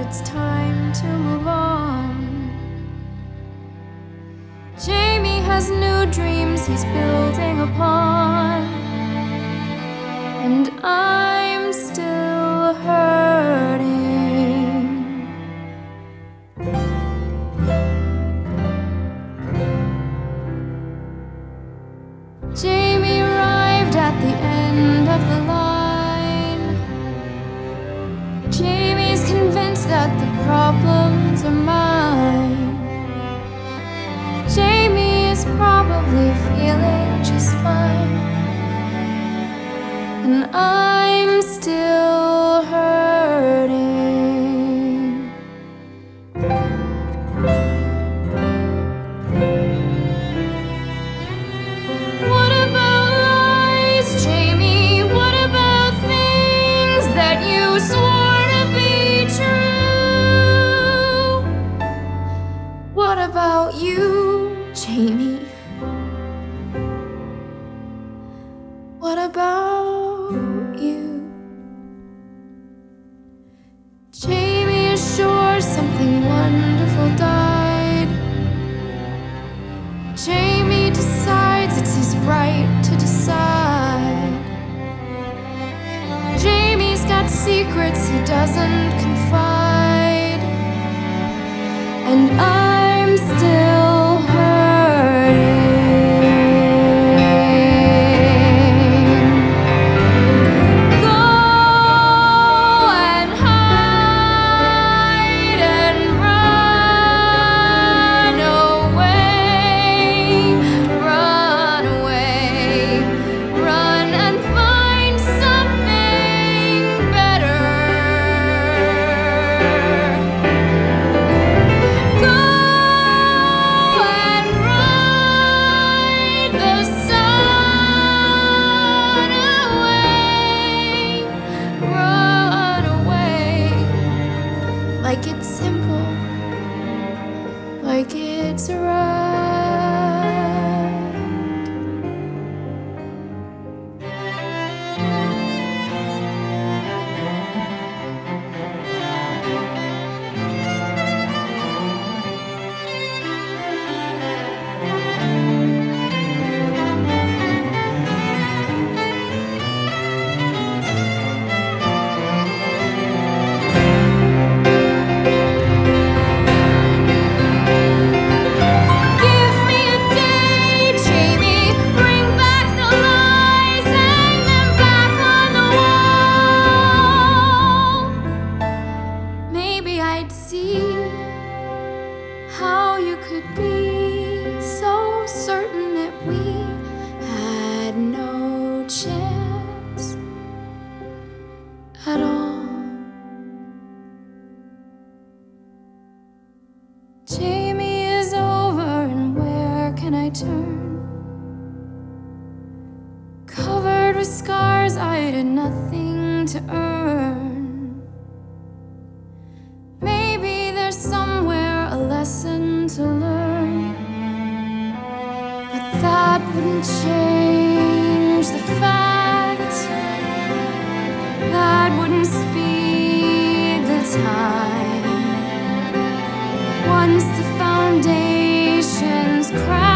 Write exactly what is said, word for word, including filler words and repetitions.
it's time to move on. Jamie has new dreams he's building upon, and I'm still hurting. Jamie arrived at the end of the line. Jamie's convinced that the problems are mine. Jamie is probably feeling just fine, and I'm still hurting. What about lies, Jamie? What about things that you swore to be true? What about you, Jamie? What about you? Jamie is sure something wonderful died. Jamie decides it's his right to decide. Jamie's got secrets he doesn't confide, and I'm still hurting. Go and hide and run away, run away, run and find something better. Go and ride the sun away, run away, like it's simple, like it's right. Give me a day, Jamie. Bring back the lies, hang them back on the wall. Maybe I'd see how you could be so certain that we had no chance at all. Jamie is over, and where can I turn? Covered with scars I did nothing to earn. Maybe there's somewhere a lesson to learn, but that wouldn't change the fact, that wouldn't speed the time. Once the foundations crack,